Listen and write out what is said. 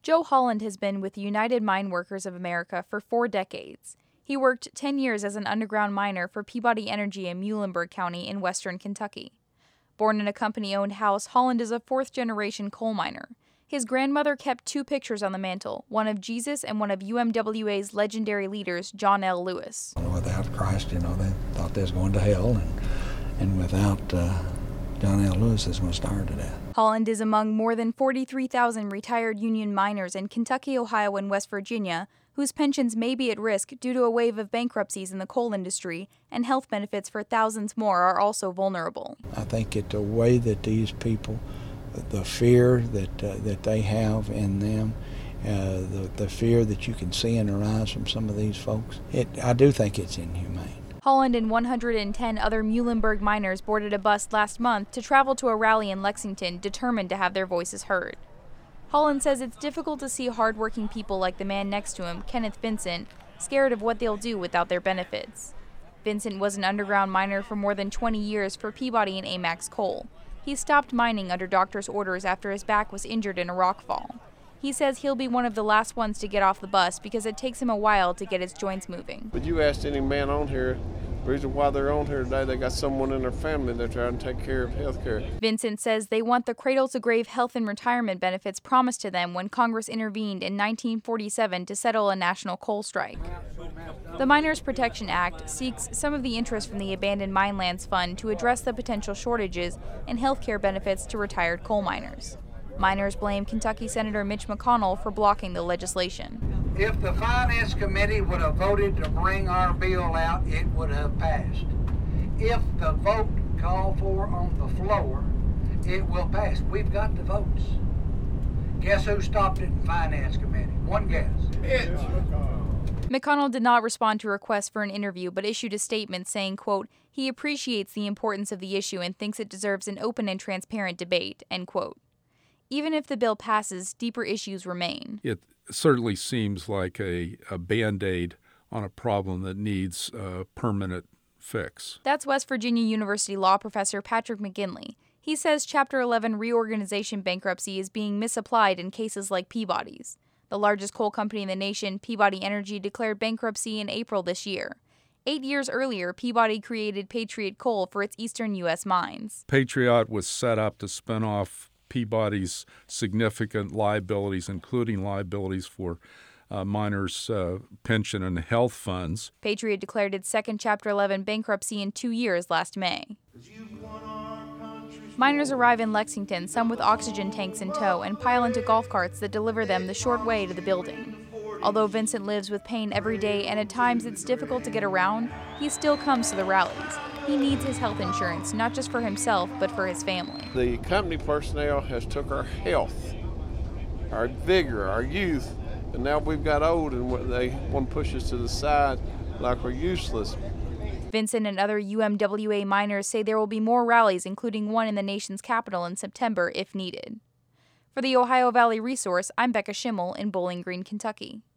Joe Holland has been with the United Mine Workers of America for 4 decades. He worked 10 years as an underground miner for Peabody Energy in Muhlenberg County in western Kentucky. Born in a company-owned house, Holland is a fourth-generation coal miner. His grandmother kept 2 pictures on the mantle, one of Jesus and one of UMWA's legendary leaders, John L. Lewis. Without Christ, they thought they was going to hell, and without John L. Lewis is going to starve to death. Holland is among more than 43,000 retired union miners in Kentucky, Ohio, and West Virginia, whose pensions may be at risk due to a wave of bankruptcies in the coal industry, and health benefits for thousands more are also vulnerable. I think it's the way that these people, the fear that they have in them, the fear that you can see in their eyes from some of these folks, I do think it's inhumane. Holland and 110 other Muhlenberg miners boarded a bus last month to travel to a rally in Lexington, determined to have their voices heard. Holland says it's difficult to see hardworking people like the man next to him, Kenneth Vincent, scared of what they'll do without their benefits. Vincent was an underground miner for more than 20 years for Peabody and Amex Coal. He stopped mining under doctor's orders after his back was injured in a rock fall. He says he'll be one of the last ones to get off the bus because it takes him a while to get his joints moving. But you asked any man on here, the reason why they're on here today, they got someone in their family they're trying to take care of health care. Vincent says they want the cradle-to-grave health and retirement benefits promised to them when Congress intervened in 1947 to settle a national coal strike. The Miners Protection Act seeks some of the interest from the Abandoned Mine Lands Fund to address the potential shortages in health care benefits to retired coal miners. Miners blame Kentucky Senator Mitch McConnell for blocking the legislation. If the Finance Committee would have voted to bring our bill out, it would have passed. If the vote called for on the floor, it will pass. We've got the votes. Guess who stopped it in Finance Committee? One guess. McConnell did not respond to requests for an interview, but issued a statement saying, quote, he appreciates the importance of the issue and thinks it deserves an open and transparent debate, end quote. Even if the bill passes, deeper issues remain. It certainly seems like a Band-Aid on a problem that needs a permanent fix. That's West Virginia University law professor Patrick McGinley. He says Chapter 11 reorganization bankruptcy is being misapplied in cases like Peabody's. The largest coal company in the nation, Peabody Energy, declared bankruptcy in April this year. 8 years earlier, Peabody created Patriot Coal for its eastern U.S. mines. Patriot was set up to spin off Peabody's significant liabilities, including liabilities for miners' pension and health funds. Patriot declared its second Chapter 11 bankruptcy in 2 years last May. Miners arrive in Lexington, some with oxygen tanks in tow, and pile into golf carts that deliver them the short way to the building. Although Vincent lives with pain every day and at times it's difficult to get around, he still comes to the rallies. He needs his health insurance, not just for himself, but for his family. The company personnel has took our health, our vigor, our youth, and now we've got old and they want to push us to the side like we're useless. Vincent and other UMWA miners say there will be more rallies, including one in the nation's capital in September if needed. For the Ohio Valley Resource, I'm Becca Schimmel in Bowling Green, Kentucky.